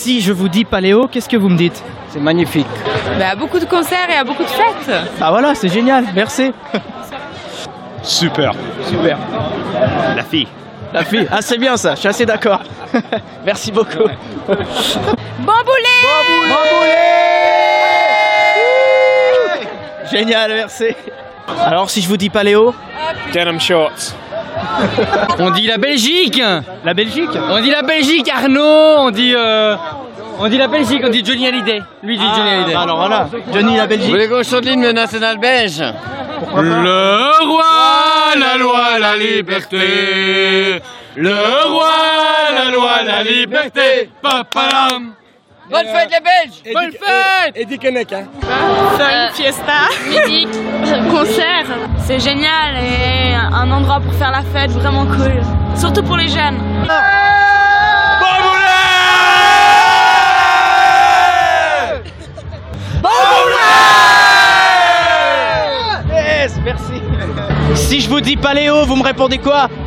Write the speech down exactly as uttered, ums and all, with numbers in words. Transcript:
Si je vous dis Paléo, qu'est-ce que vous me dites? C'est magnifique. Bah, beaucoup de concerts et à beaucoup de fêtes. Ah voilà, c'est génial, merci. Super. Super. La fille. La fille, ah c'est bien ça, je suis assez d'accord. Merci beaucoup. Bamboulé. Génial, merci. Alors si je vous dis Paléo? Denim shorts. On dit la Belgique. La Belgique? On dit la Belgique, Arnaud. On dit, euh, on dit la Belgique. On dit Johnny Hallyday. Lui dit Johnny Hallyday. Alors voilà, Johnny la Belgique. Vous voulez qu'on chante l'hymne national belge? Le roi, la loi, la liberté. Le roi, la loi, la liberté. Papalam. Bonne fête les Belges. Bonne fête. Et Dickeneck, hein. Fun, fiesta, musique, concert. C'est génial et un endroit pour faire la fête vraiment cool. Surtout pour les jeunes. Yes, merci. Si je vous dis Paléo, vous me répondez quoi?